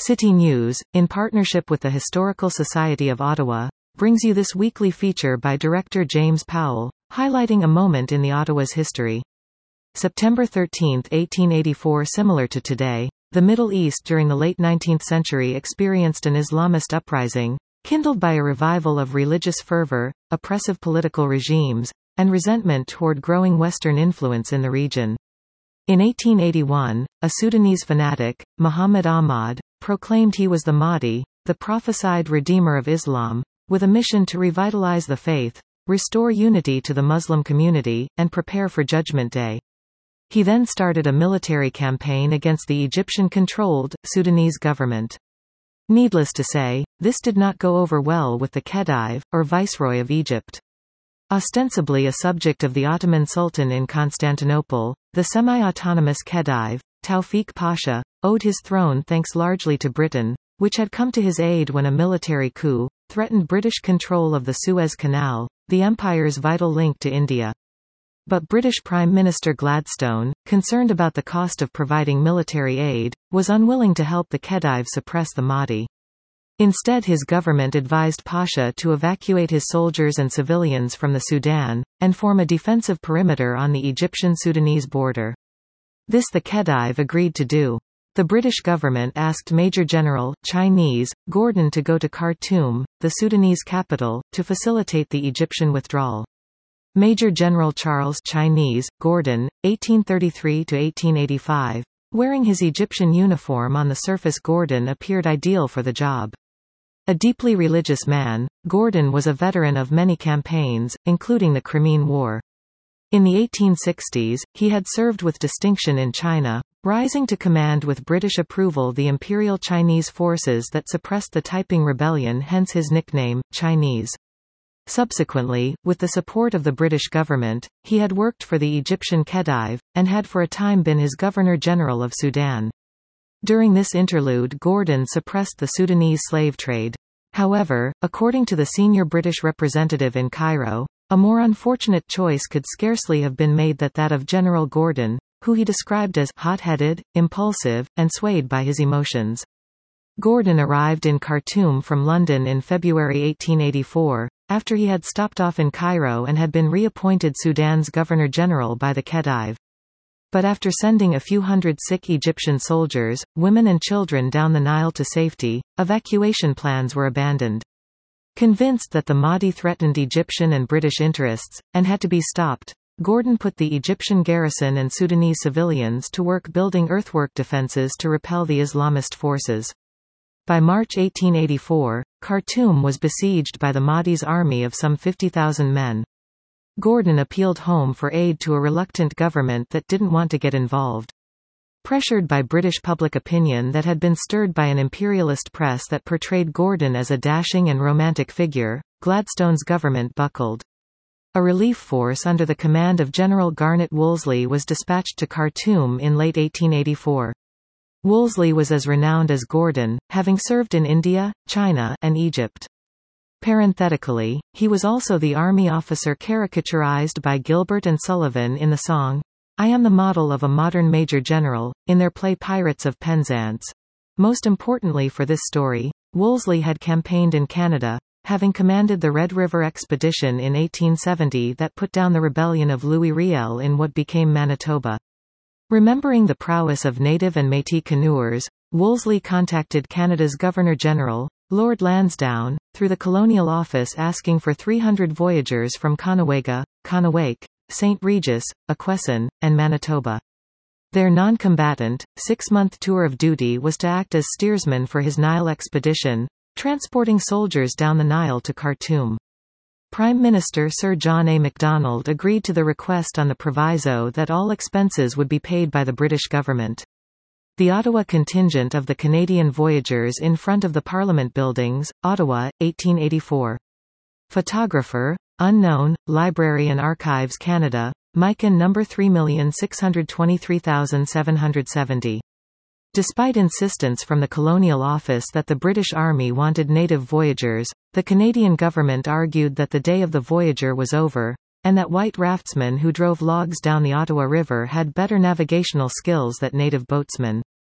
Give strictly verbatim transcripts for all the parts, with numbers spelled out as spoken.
City News, in partnership with the Historical Society of Ottawa, brings you this weekly feature by director James Powell, highlighting a moment in the Ottawa's history. September thirteenth, eighteen eighty-four. Similar to today, the Middle East during the late nineteenth century experienced an Islamist uprising, kindled by a revival of religious fervor, oppressive political regimes, and resentment toward growing Western influence in the region. In eighteen eighty-one, a Sudanese fanatic, Muhammad Ahmad, proclaimed he was the Mahdi, the prophesied redeemer of Islam, with a mission to revitalize the faith, restore unity to the Muslim community, and prepare for Judgment Day. He then started a military campaign against the Egyptian-controlled, Sudanese government. Needless to say, this did not go over well with the Khedive, or Viceroy of Egypt. Ostensibly a subject of the Ottoman Sultan in Constantinople, the semi-autonomous Khedive, Tawfiq Pasha, owed his throne thanks largely to Britain, which had come to his aid when a military coup threatened British control of the Suez Canal, the empire's vital link to India. But British Prime Minister Gladstone, concerned about the cost of providing military aid, was unwilling to help the Khedive suppress the Mahdi. Instead, his government advised Pasha to evacuate his soldiers and civilians from the Sudan, and form a defensive perimeter on the Egyptian-Sudanese border. This the Khedive agreed to do. The British government asked Major General Chinese Gordon to go to Khartoum, the Sudanese capital, to facilitate the Egyptian withdrawal. Major General Charles Chinese Gordon, eighteen thirty-three to eighteen eighty-five, wearing his Egyptian uniform on the surface, Gordon appeared ideal for the job. A deeply religious man, Gordon was a veteran of many campaigns, including the Crimean War. In the eighteen sixties, he had served with distinction in China, rising to command with British approval the Imperial Chinese forces that suppressed the Taiping Rebellion, hence his nickname, Chinese. Subsequently, with the support of the British government, he had worked for the Egyptian Khedive, and had for a time been his Governor-General of Sudan. During this interlude, Gordon suppressed the Sudanese slave trade. However, according to the senior British representative in Cairo, a more unfortunate choice could scarcely have been made than that of General Gordon, who he described as hot-headed, impulsive, and swayed by his emotions. Gordon arrived in Khartoum from London in February eighteen eighty-four, after he had stopped off in Cairo and had been reappointed Sudan's Governor-General by the Khedive. But after sending a few hundred sick Egyptian soldiers, women and children down the Nile to safety, evacuation plans were abandoned. Convinced that the Mahdi threatened Egyptian and British interests, and had to be stopped, Gordon put the Egyptian garrison and Sudanese civilians to work building earthwork defences to repel the Islamist forces. By March eighteen eighty-four, Khartoum was besieged by the Mahdi's army of some fifty thousand men. Gordon appealed home for aid to a reluctant government that didn't want to get involved. Pressured by British public opinion that had been stirred by an imperialist press that portrayed Gordon as a dashing and romantic figure, Gladstone's government buckled. A relief force under the command of General Garnet Wolseley was dispatched to Khartoum in late eighteen eighty-four. Wolseley was as renowned as Gordon, having served in India, China, and Egypt. Parenthetically, he was also the army officer caricaturized by Gilbert and Sullivan in the song, I Am the Model of a Modern Major General, in their play Pirates of Penzance. Most importantly for this story, Wolseley had campaigned in Canada, having commanded the Red River Expedition in eighteen seventy that put down the rebellion of Louis Riel in what became Manitoba. Remembering the prowess of native and Métis canoers, Wolseley contacted Canada's Governor-General, Lord Lansdowne, through the Colonial Office asking for three hundred voyageurs from Conewaga, Conowake, Saint Regis, Akwesasne, and Manitoba. Their non-combatant, six-month tour of duty was to act as steersman for his Nile expedition, transporting soldiers down the Nile to Khartoum. Prime Minister Sir John A. Macdonald agreed to the request on the proviso that all expenses would be paid by the British government. The Ottawa contingent of the Canadian voyageurs in front of the Parliament Buildings, Ottawa, eighteen eighty-four. Photographer, unknown, Library and Archives Canada, Mikan number three million six hundred twenty-three thousand seven hundred seventy. Despite insistence from the Colonial Office that the British Army wanted native voyageurs, the Canadian government argued that the day of the voyager was over, and that white raftsmen who drove logs down the Ottawa River had better navigational skills than native boatsmen.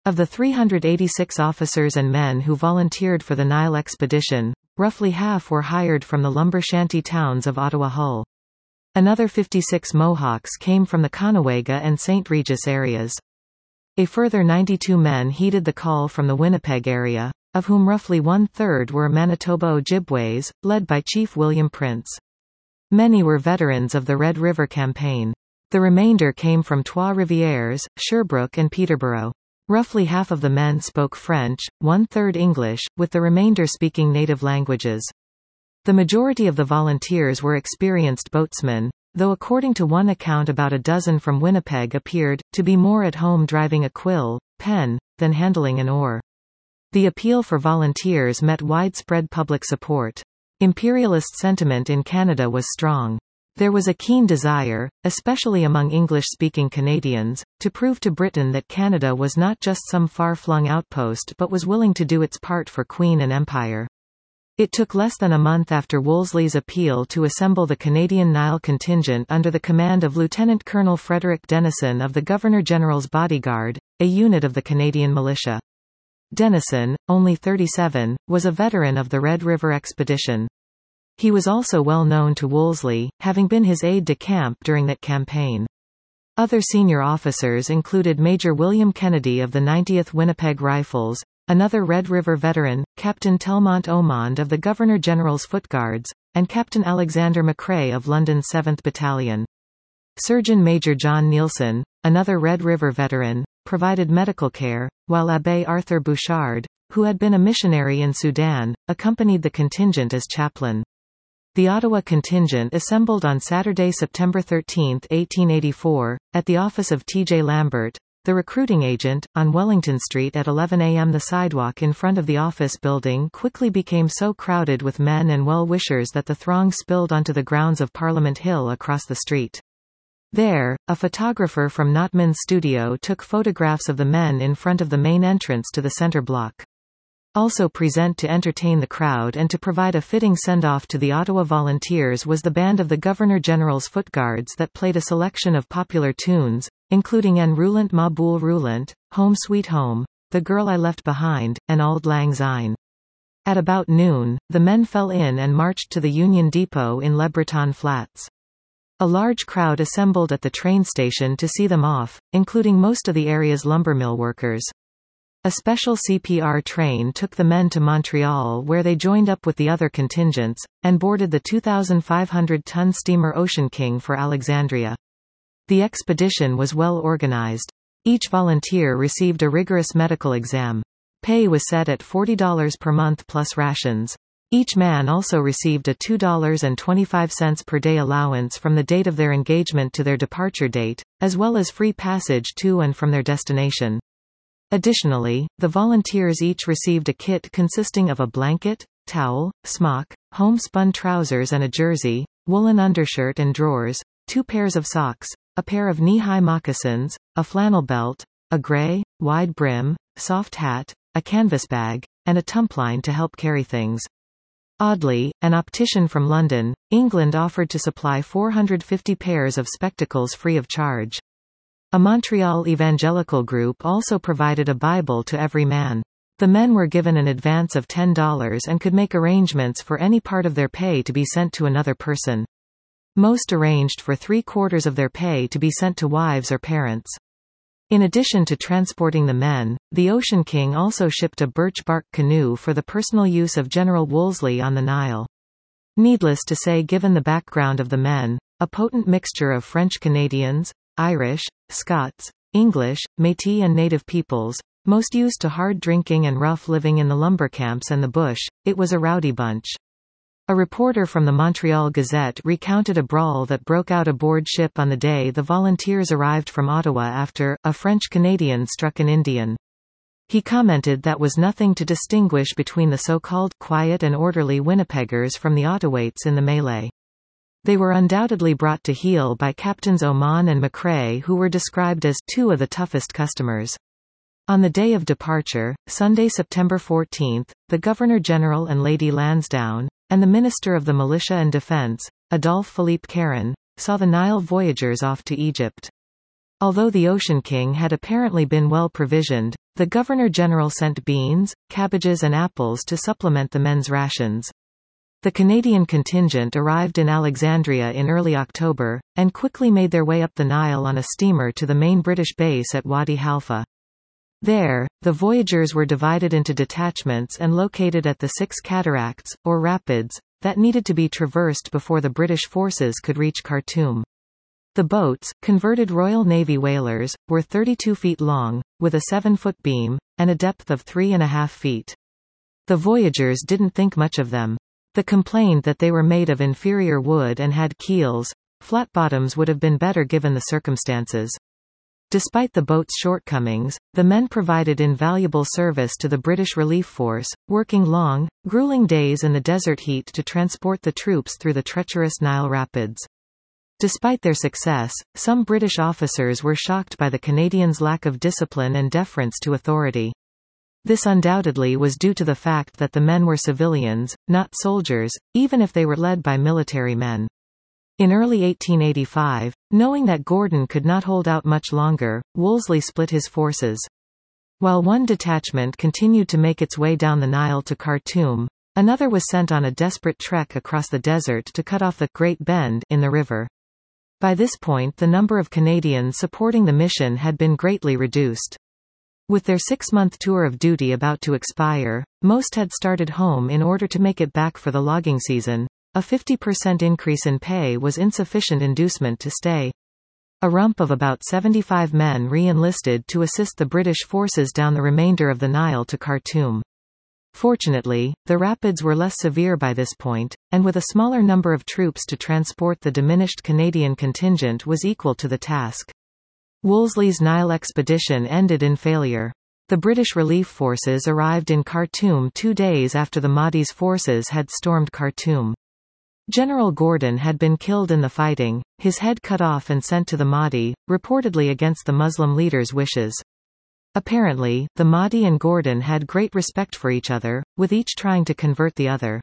Of the three hundred eighty-six officers and men who volunteered for the Nile expedition, roughly half were hired from the lumber shanty towns of Ottawa Hull. Another fifty-six Mohawks came from the Conewaga and Saint Regis areas. A further ninety-two men heeded the call from the Winnipeg area, of whom roughly one-third were Manitoba Ojibways, led by Chief William Prince. Many were veterans of the Red River Campaign. The remainder came from Trois-Rivières, Sherbrooke and Peterborough. Roughly half of the men spoke French, one-third English, with the remainder speaking native languages. The majority of the volunteers were experienced boatsmen, though according to one account about a dozen from Winnipeg appeared to be more at home driving a quill, pen, than handling an oar. The appeal for volunteers met widespread public support. Imperialist sentiment in Canada was strong. There was a keen desire, especially among English-speaking Canadians, to prove to Britain that Canada was not just some far-flung outpost but was willing to do its part for Queen and Empire. It took less than a month after Wolseley's appeal to assemble the Canadian Nile contingent under the command of Lieutenant Colonel Frederick Denison of the Governor-General's Bodyguard, a unit of the Canadian militia. Denison, only thirty-seven, was a veteran of the Red River expedition. He was also well known to Wolseley, having been his aide-de-camp during that campaign. Other senior officers included Major William Kennedy of the ninetieth Winnipeg Rifles, another Red River veteran, Captain Telmont Omond of the Governor-General's Footguards, and Captain Alexander McCrae of London's seventh Battalion. Surgeon Major John Nielsen, another Red River veteran, provided medical care, while Abbé Arthur Bouchard, who had been a missionary in Sudan, accompanied the contingent as chaplain. The Ottawa contingent assembled on Saturday, September thirteenth, eighteen eighty-four, at the office of T J Lambert, the recruiting agent, on Wellington Street at eleven a m The sidewalk in front of the office building quickly became so crowded with men and well-wishers that the throng spilled onto the grounds of Parliament Hill across the street. There, a photographer from Notman's studio took photographs of the men in front of the main entrance to the center block. Also present to entertain the crowd and to provide a fitting send-off to the Ottawa Volunteers was the band of the Governor-General's Footguards that played a selection of popular tunes, including En Roulant Ma Boule Roulant, Home Sweet Home, The Girl I Left Behind, and Auld Lang Syne. At about noon, the men fell in and marched to the Union Depot in Le Breton Flats. A large crowd assembled at the train station to see them off, including most of the area's lumbermill workers. A special C P R train took the men to Montreal where they joined up with the other contingents, and boarded the two thousand five hundred ton steamer Ocean King for Alexandria. The expedition was well organized. Each volunteer received a rigorous medical exam. Pay was set at forty dollars per month plus rations. Each man also received a two dollars and twenty-five cents per day allowance from the date of their engagement to their departure date, as well as free passage to and from their destination. Additionally, the volunteers each received a kit consisting of a blanket, towel, smock, homespun trousers and a jersey, woolen undershirt and drawers, two pairs of socks, a pair of knee-high moccasins, a flannel belt, a gray, wide brim, soft hat, a canvas bag, and a tumpline to help carry things. Oddly, an optician from London, England offered to supply four hundred fifty pairs of spectacles free of charge. A Montreal evangelical group also provided a Bible to every man. The men were given an advance of ten dollars and could make arrangements for any part of their pay to be sent to another person. Most arranged for three-quarters of their pay to be sent to wives or parents. In addition to transporting the men, the Ocean King also shipped a birch bark canoe for the personal use of General Wolseley on the Nile. Needless to say, given the background of the men, a potent mixture of French Canadians, Irish, Scots, English, Métis and native peoples, most used to hard drinking and rough living in the lumber camps and the bush, it was a rowdy bunch. A reporter from the Montreal Gazette recounted a brawl that broke out aboard ship on the day the volunteers arrived from Ottawa after a French Canadian struck an Indian. He commented that was nothing to distinguish between the so-called quiet and orderly Winnipeggers from the Ottawaits in the melee. They were undoubtedly brought to heel by Captains Oman and McCrae, who were described as two of the toughest customers. On the day of departure, Sunday, September fourteenth, the Governor-General and Lady Lansdowne, and the Minister of the Militia and Defence, Adolphe Philippe Caron, saw the Nile voyagers off to Egypt. Although the Ocean King had apparently been well provisioned, The Governor-General sent beans, cabbages and apples to supplement the men's rations. The Canadian contingent arrived in Alexandria in early October, and quickly made their way up the Nile on a steamer to the main British base at Wadi Halfa. There, the voyageurs were divided into detachments and located at the six cataracts, or rapids, that needed to be traversed before the British forces could reach Khartoum. The boats, converted Royal Navy whalers, were thirty-two feet long, with a seven-foot beam, and a depth of three and a half feet. The voyageurs didn't think much of them. They complained that they were made of inferior wood and had keels. Flat bottoms would have been better given the circumstances. Despite the boat's shortcomings, the men provided invaluable service to the British relief force, working long, grueling days in the desert heat to transport the troops through the treacherous Nile rapids. Despite their success, some British officers were shocked by the Canadians' lack of discipline and deference to authority. This undoubtedly was due to the fact that the men were civilians, not soldiers, even if they were led by military men. In early eighteen eighty-five, knowing that Gordon could not hold out much longer, Wolseley split his forces. While one detachment continued to make its way down the Nile to Khartoum, another was sent on a desperate trek across the desert to cut off the Great Bend in the river. By this point, the number of Canadians supporting the mission had been greatly reduced. With their six-month tour of duty about to expire, most had started home in order to make it back for the logging season. A fifty percent increase in pay was insufficient inducement to stay. A rump of about seventy-five men re-enlisted to assist the British forces down the remainder of the Nile to Khartoum. Fortunately, the rapids were less severe by this point, and with a smaller number of troops to transport the diminished Canadian contingent was equal to the task. Wolseley's Nile expedition ended in failure. The British relief forces arrived in Khartoum two days after the Mahdi's forces had stormed Khartoum. General Gordon had been killed in the fighting, his head cut off and sent to the Mahdi, reportedly against the Muslim leader's wishes. Apparently, the Mahdi and Gordon had great respect for each other, with each trying to convert the other.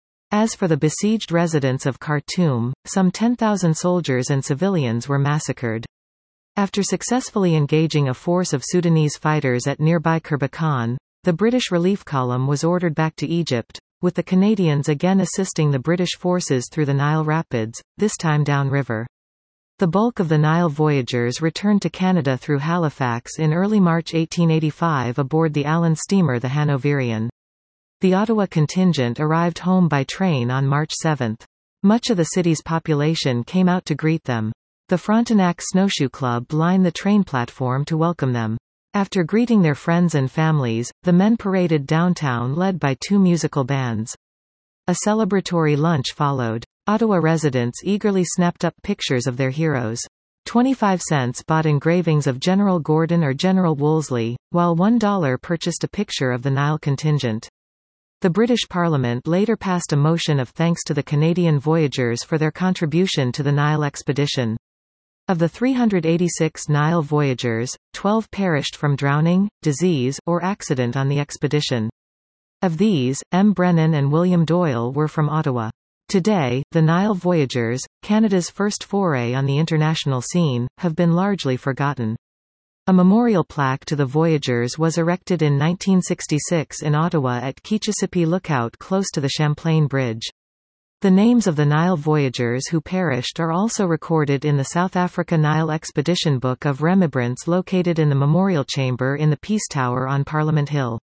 As for the besieged residents of Khartoum, some ten thousand soldiers and civilians were massacred. After successfully engaging a force of Sudanese fighters at nearby Kirbekan, the British relief column was ordered back to Egypt, with the Canadians again assisting the British forces through the Nile Rapids, this time downriver. The bulk of the Nile voyageurs returned to Canada through Halifax in early March eighteen eighty-five aboard the Allen steamer the Hanoverian. The Ottawa contingent arrived home by train on March seventh. Much of the city's population came out to greet them. The Frontenac Snowshoe Club lined the train platform to welcome them. After greeting their friends and families, the men paraded downtown led by two musical bands. A celebratory lunch followed. Ottawa residents eagerly snapped up pictures of their heroes. twenty-five cents bought engravings of General Gordon or General Wolseley, while one dollar purchased a picture of the Nile contingent. The British Parliament later passed a motion of thanks to the Canadian voyageurs for their contribution to the Nile expedition. Of the three hundred eighty-six Nile voyageurs, twelve perished from drowning, disease, or accident on the expedition. Of these, M. Brennan and William Doyle were from Ottawa. Today, the Nile voyageurs, Canada's first foray on the international scene, have been largely forgotten. A memorial plaque to the voyageurs was erected in nineteen sixty-six in Ottawa at Keechisipi Lookout close to the Champlain Bridge. The names of the Nile voyageurs who perished are also recorded in the South Africa Nile Expedition Book of Remembrance located in the Memorial Chamber in the Peace Tower on Parliament Hill.